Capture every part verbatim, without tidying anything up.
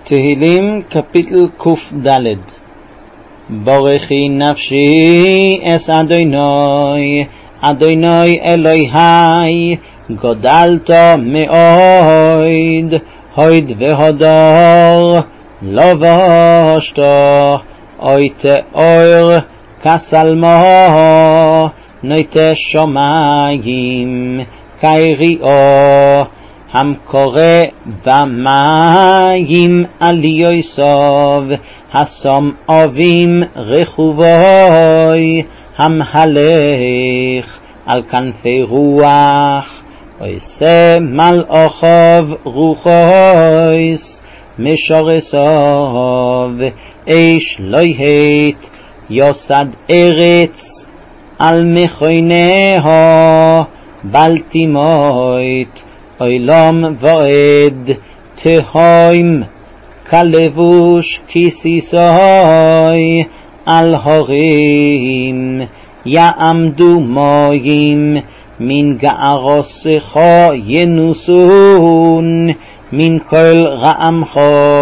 תהילים קפיטל ק"ד. ברכי נפשי אס אדוני, אדוני אלוהי, גדלת מאוד, הוד והודור לבשת, אוי תאור כסלמו, נוטה שמים כיריעו, המקורא במים על יוסף, השם אבים רכובוי, המהלך על כנפי רוח, עושה מלאכיו רוחויס, משורשיו איש לא יהת, יוסד ארץ על מכונהו, בל תמות עולם ועד, תהום כלבוש כיסיסוי, על הרים יעמדו מים, מן גערוסך ינוסון, מן כל רעמך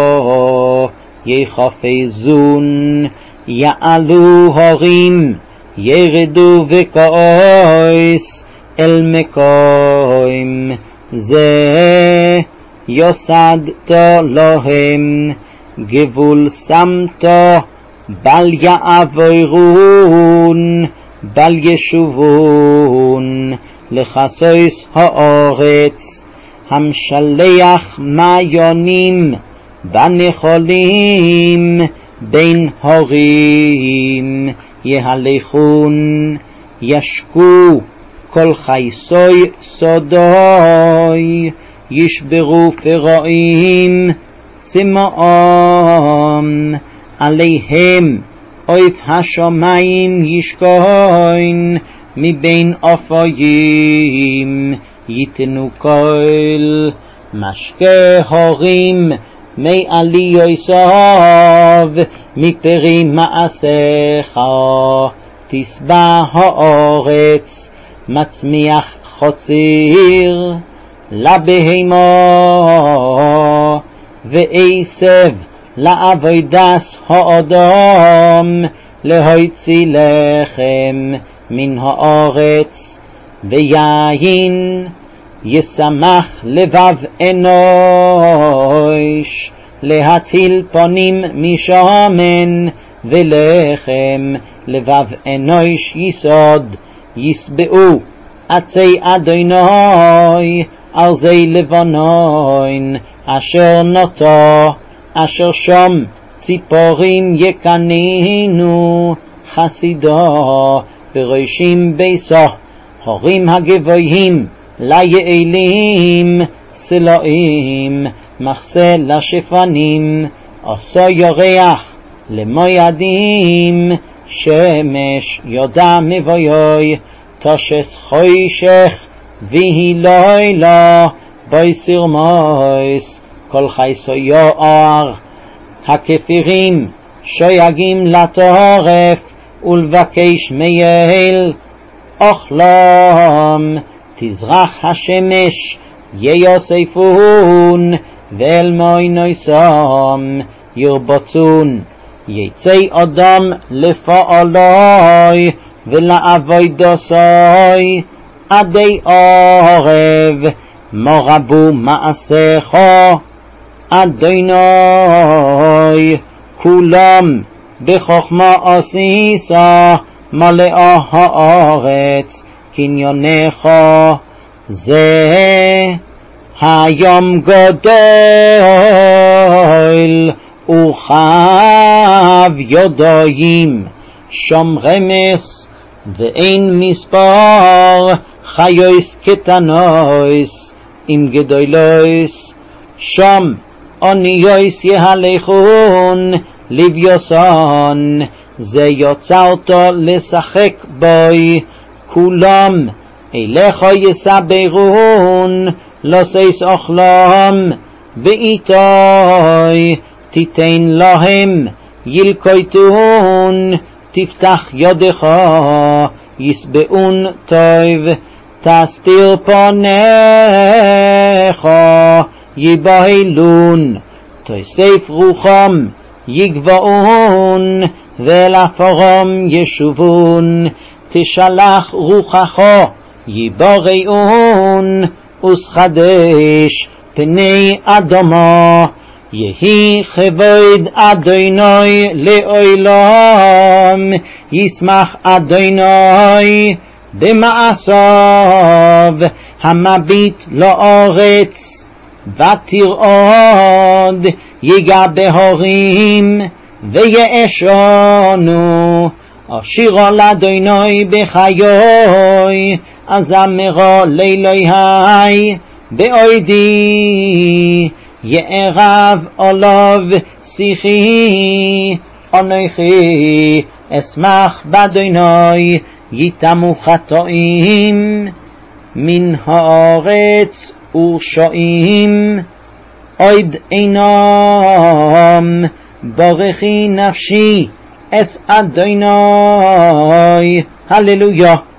יחפזון, יעלו הרים ירדו וכעס אל מקום זה, יוסדת להם גבול שמת, בל יעבורון, בל ישובון לכסויס הארץ, המשלח מעיונים בנחלים, בין הרים יהלכון, ישקו כל חייסוי סודוי, ישברו פרעים צמאם, עליהם אויף השמיים ישכון, מבין אפיים יתנו כל, משקה הרים מעלי יוסף, מפרי מעשיך תשבע הארץ, מצמיח חוציר לבהמה, ועשב לעבודת האדם, להוציא לחם מן הארץ, ויין ישמח לבב אנוש, להציל פנים משמן, ולחם לבב אנוש יסוד, יסבעו עצי אדוני, ארזי לבנון אשר נוטה, אשר שם ציפורים יקנינו, חסידו בראשים ביסו, הורים הגבוהים ליעלים, סלעים מחסה לשפנים, עשו יורח למוידים, שמש יודע מבויוי, תושס חוישך ויהי לילה, ביסיר מויס כל חייסו יואר, הכפירים שויגים לטורף, ולבקש מייל אוכלם, תזרח השמש ייוספון, ואל מוינויסם ירבצון, יצא אדם לפעלוי ולעבודתו עדי ערב, מרבו מעשיך אדוני, כולם בחוכמה עשיסה, מלאה הארץ קניונך, זה היום גדול ורחב ידיים, שם רמס ואין מספר, חיוס קטנוס עם גדולוס, שם אוניוס יהלכון לביוסון, זה יוצרת לשחק בוי, כולם אליך יסברון, לא סייס אוכלם, ואיתוי תיתן להם ילקויתון, תפתח ידך יסבעון טוב, תסתיר פניך יבהלון, תוסיף רוחם יגבעון, ולפורם ישובון. תשלח רוחך יבוראון, וסחדש פני אדמה. יהי כבוד אדוני לעולם, ישמח אדוני במעשיו. המביט לארץ ותרעוד, ייגע בהורים ויאשנו. אשירו לאדוני בחיי, אזמרו לאלוהי בעודי. יערב עליו שיחי, אנוכי אשמח באדוני. יתמו חטאים מן הארץ ורשעים, עוד אינם. ברכי נפשי אס אדוני. הללויה.